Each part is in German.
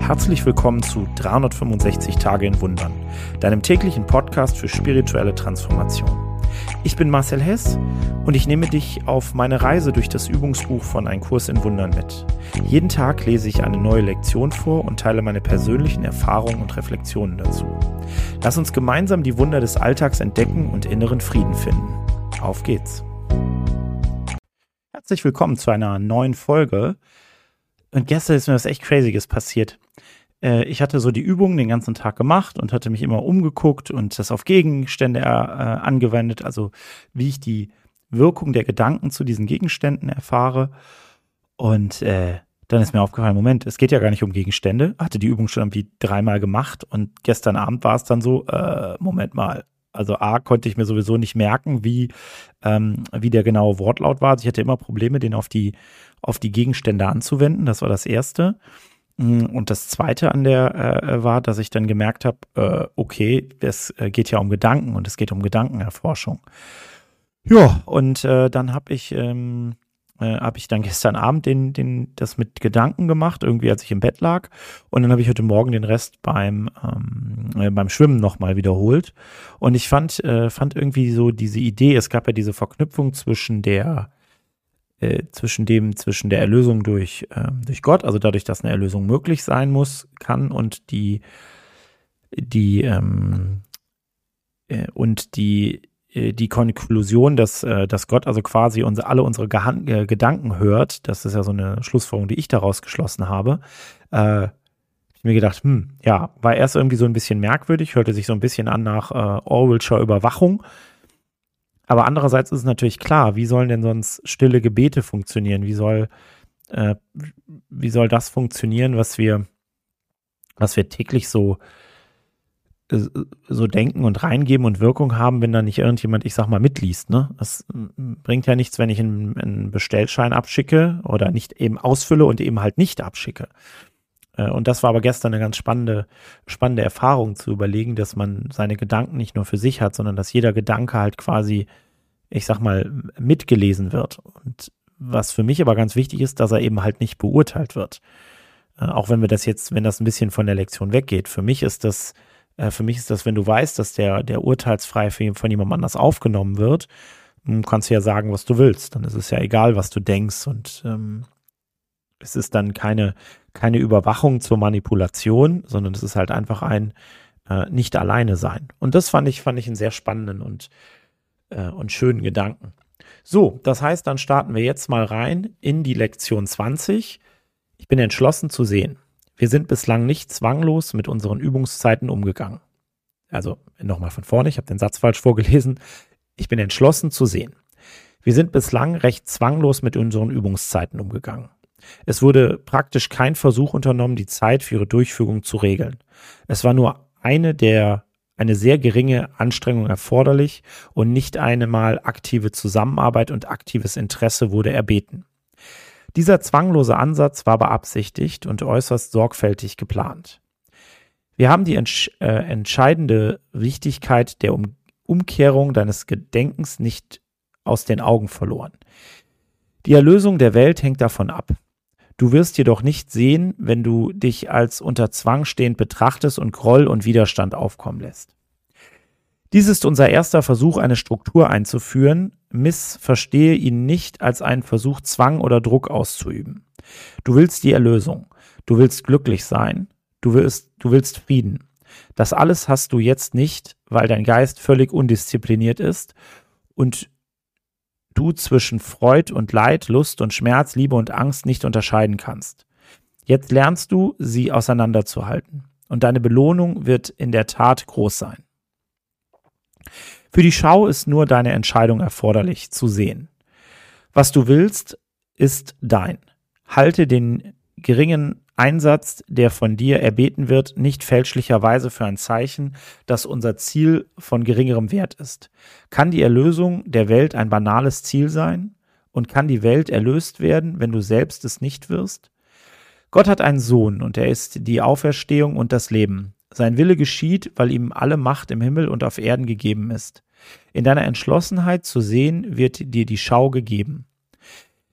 herzlich willkommen zu 365 Tage in Wundern, deinem täglichen Podcast für spirituelle Transformation. Ich bin Marcel Hess und ich nehme dich auf meine Reise durch das Übungsbuch von Ein Kurs in Wundern mit. Jeden Tag lese ich eine neue Lektion vor und teile meine persönlichen Erfahrungen und Reflexionen dazu. Lass uns gemeinsam die Wunder des Alltags entdecken und inneren Frieden finden. Auf geht's! Herzlich willkommen zu einer neuen Folge. Und gestern ist mir was echt Crazyes passiert. Ich hatte so die Übungen den ganzen Tag gemacht und hatte mich immer umgeguckt und das auf Gegenstände angewendet, also wie ich die Wirkung der Gedanken zu diesen Gegenständen erfahre. Und dann ist mir aufgefallen, Moment, es geht ja gar nicht um Gegenstände. Hatte die Übung schon irgendwie 3-mal gemacht und gestern Abend war es dann so, Moment mal. Also A, konnte ich mir sowieso nicht merken, wie der genaue Wortlaut war. Also ich hatte immer Probleme, den auf die Gegenstände anzuwenden. Das war das Erste. Und das Zweite war, dass ich dann gemerkt habe, okay, es geht ja um Gedanken und es geht um Gedankenerforschung. Ja, und dann habe ich dann gestern Abend das mit Gedanken gemacht, irgendwie als ich im Bett lag. Und dann habe ich heute Morgen den Rest beim Schwimmen nochmal wiederholt. Und ich fand irgendwie so diese Idee, es gab ja diese Verknüpfung zwischen der Erlösung durch Gott, also dadurch, dass eine Erlösung möglich sein kann und die Konklusion, dass Gott also quasi alle unsere Gedanken hört, das ist ja so eine Schlussfolgerung, die ich daraus geschlossen habe, habe ich mir gedacht, ja, war erst irgendwie so ein bisschen merkwürdig, hörte sich so ein bisschen an nach Orwellscher Überwachung. Aber andererseits ist es natürlich klar, wie sollen denn sonst stille Gebete funktionieren? Wie soll das funktionieren, was wir täglich so denken und reingeben und Wirkung haben, wenn da nicht irgendjemand, ich sag mal, mitliest, ne? Das bringt ja nichts, wenn ich einen Bestellschein abschicke oder nicht eben ausfülle und eben halt nicht abschicke. Und das war aber gestern eine ganz spannende Erfahrung zu überlegen, dass man seine Gedanken nicht nur für sich hat, sondern dass jeder Gedanke halt quasi, ich sag mal, mitgelesen wird. Und was für mich aber ganz wichtig ist, dass er eben halt nicht beurteilt wird. Auch wenn das ein bisschen von der Lektion weggeht. Für mich ist das, wenn du weißt, dass der urteilsfrei von jemand anders aufgenommen wird, kannst du ja sagen, was du willst. Dann ist es ja egal, was du denkst und es ist dann keine Überwachung zur Manipulation, sondern es ist halt einfach ein nicht alleine sein. Und das fand ich einen sehr spannenden und schönen Gedanken. So, das heißt, dann starten wir jetzt mal rein in die Lektion 20. Ich bin entschlossen zu sehen. Wir sind bislang nicht zwanglos mit unseren Übungszeiten umgegangen. Also nochmal von vorne, ich habe den Satz falsch vorgelesen. Ich bin entschlossen zu sehen. Wir sind bislang recht zwanglos mit unseren Übungszeiten umgegangen. Es wurde praktisch kein Versuch unternommen, die Zeit für ihre Durchführung zu regeln. Es war nur eine sehr geringe Anstrengung erforderlich und nicht einmal aktive Zusammenarbeit und aktives Interesse wurde erbeten. Dieser zwanglose Ansatz war beabsichtigt und äußerst sorgfältig geplant. Wir haben die entscheidende Wichtigkeit der Umkehrung deines Gedenkens nicht aus den Augen verloren. Die Erlösung der Welt hängt davon ab. Du wirst jedoch nicht sehen, wenn du dich als unter Zwang stehend betrachtest und Groll und Widerstand aufkommen lässt. Dies ist unser erster Versuch, eine Struktur einzuführen. Missverstehe ihn nicht als einen Versuch, Zwang oder Druck auszuüben. Du willst die Erlösung. Du willst glücklich sein. Du willst Frieden. Das alles hast du jetzt nicht, weil dein Geist völlig undiszipliniert ist und du zwischen Freud und Leid, Lust und Schmerz, Liebe und Angst nicht unterscheiden kannst. Jetzt lernst du, sie auseinanderzuhalten. Und deine Belohnung wird in der Tat groß sein. Für die Schau ist nur deine Entscheidung erforderlich, zu sehen. Was du willst, ist dein. Halte den geringen Einsatz, der von dir erbeten wird, nicht fälschlicherweise für ein Zeichen, dass unser Ziel von geringerem Wert ist. Kann die Erlösung der Welt ein banales Ziel sein? Und kann die Welt erlöst werden, wenn du selbst es nicht wirst? Gott hat einen Sohn und er ist die Auferstehung und das Leben. Sein Wille geschieht, weil ihm alle Macht im Himmel und auf Erden gegeben ist. In deiner Entschlossenheit zu sehen, wird dir die Schau gegeben.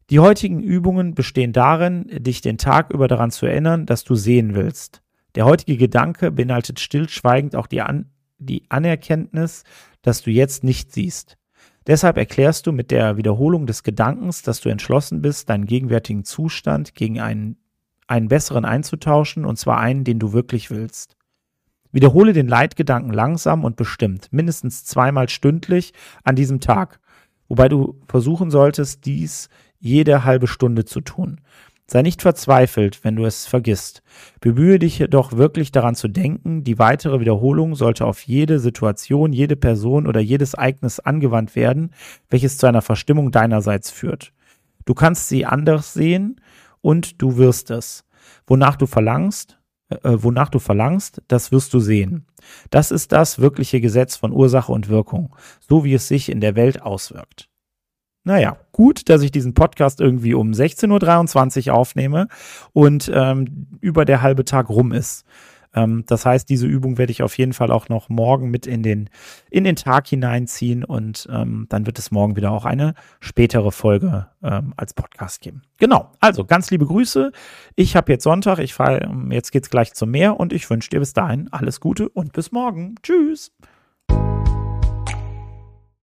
Die heutigen Übungen bestehen darin, dich den Tag über daran zu erinnern, dass du sehen willst. Der heutige Gedanke beinhaltet stillschweigend auch die Anerkenntnis, dass du jetzt nicht siehst. Deshalb erklärst du mit der Wiederholung des Gedankens, dass du entschlossen bist, deinen gegenwärtigen Zustand gegen einen besseren einzutauschen, und zwar einen, den du wirklich willst. Wiederhole den Leitgedanken langsam und bestimmt, mindestens 2-mal stündlich an diesem Tag, wobei du versuchen solltest, dies jede halbe Stunde zu tun. Sei nicht verzweifelt, wenn du es vergisst. Bemühe dich jedoch wirklich daran zu denken, die weitere Wiederholung sollte auf jede Situation, jede Person oder jedes Ereignis angewandt werden, welches zu einer Verstimmung deinerseits führt. Du kannst sie anders sehen und du wirst es. Wonach du verlangst, das wirst du sehen. Das ist das wirkliche Gesetz von Ursache und Wirkung, so wie es sich in der Welt auswirkt. Naja, gut, dass ich diesen Podcast irgendwie um 16:23 Uhr aufnehme und über der halbe Tag rum ist. Das heißt, diese Übung werde ich auf jeden Fall auch noch morgen mit in den Tag hineinziehen, und dann wird es morgen wieder auch eine spätere Folge als Podcast geben. Genau, also ganz liebe Grüße. Ich habe jetzt Sonntag, jetzt geht's gleich zum Meer, und ich wünsche dir bis dahin alles Gute und bis morgen. Tschüss.